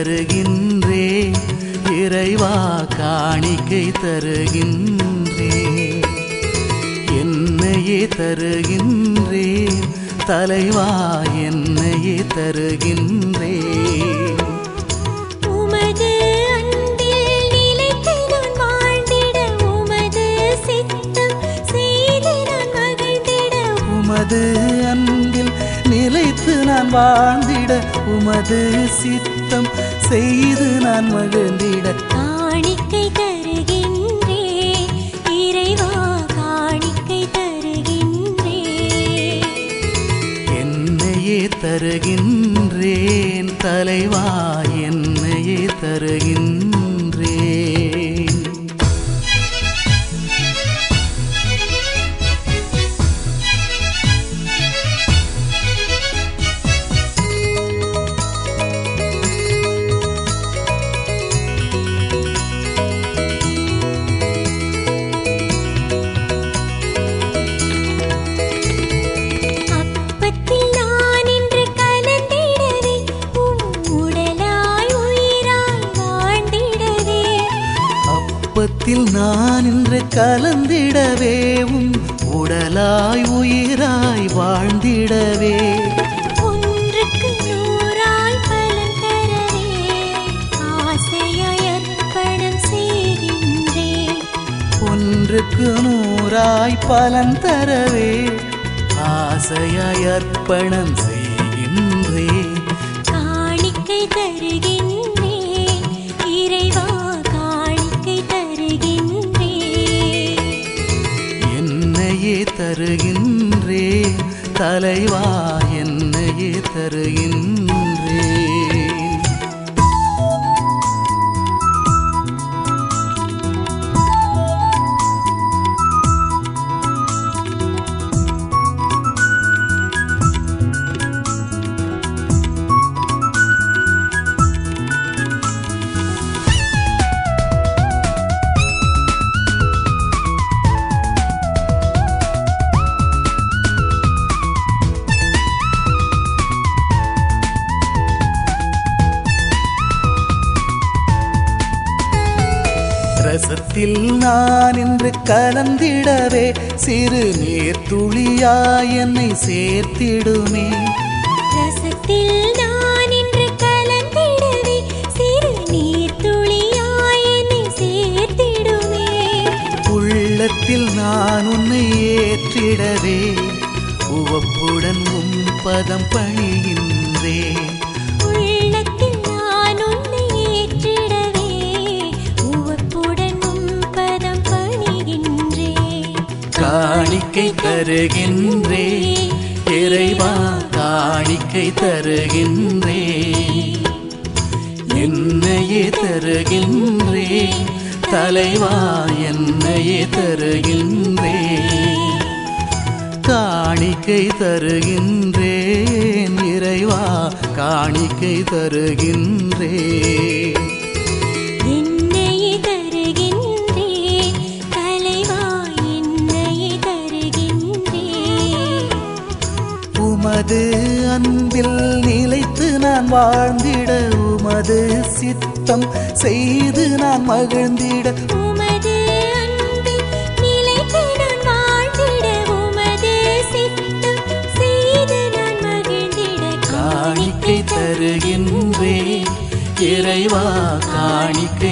தருகின்றேன் இறைவா காணிக்கை தருகின்றேன் என்னையே தருகின்றேன் தலைவா என்னையே தருகின்றேன் உமது அன்பில் நிலைத்து நான் வாழ்ந்திட உமது சித்தம் செய்து நான் மகிழ்ந்திட உமது அன்பில் நிலைத்து நான் வாழ்ந்திட உமது சித்தம் செய்து நான் மகிழ்ந்திட காணிக்கை தருகின்றேன் இறைவா காணிக்கை தருகின்றேன் என்னையே தருகின்றேன் தலைவா என்னையே தருகின்றேன் அப்பத்தில் நான் இன்று கலந்திடவே உடலாய் உயிராய் வாழ்ந்திடவே அப்பத்தில் நான் இன்று கலந்திடவே உடலாய் உயிராய் வாழ்ந்திடவே ஒன்றுக்கு நூறாய் பலன் தரவே ஆசையாய் அர்ப்பணம் செய்கின்றேன் ஒன்றுக்கு நூறாய் பலன் தரவே ஆசையாய் அர்ப்பணம் செய்கின்றேன் காணிக்கை தருகின்றேன் இறைவா காணிக்கை தருகின்றேன் என்னையே தருகின்றேன் தலைவா என்னையே தருகின்றேன் ரசத்தில் நான் இன்று கலந்திடவே சிறு நீர் துளியாய் என்னை சேர்த்திடுமே ரசத்தில் நான் இன்று கலந்திடவே சிறு நீர் துளியாய் என்னை சேர்த்திடுமே உள்ளத்தில் நான் உன்னை ஏற்றிடவே உவப்புடன் பதம் பணிகின்றேன் உள்ளத்தில் நான் உன்னை ஏற்றிடவே உவப்புடன் பதம் பணிகின்றேன் காணிக்கை தருகின்றேன் இறைவா காணிக்கை தருகின்றேன் என்னையே தருகின்றேன் தலைவா என்னையே தருகின்றேன் காணிக்கை தருகின்றேன் இறைவா காணிக்கை தருகின்றேன் என்னையே தருகின்றேன் தலைவா என்னையே தருகின்றேன் உமது அன்பில் நிலைத்து நான் வாழ்ந்திட உமது சித்தம் செய்து நான் மகிழ்ந்திட உமது அன்பில் நிலைத்து நான் வாழ்ந்திட உமது சித்தம் செய்து நான் மகிழ்ந்திட காணிக்கை தருகின்றேன் இறைவா காணிக்கை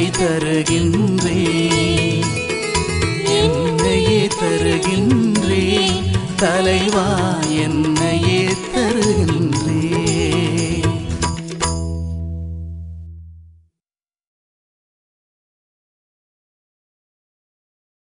தருகின்றேன் என்னையே தருகின்றேன் தலைவா என்னையே தருகின்றேன்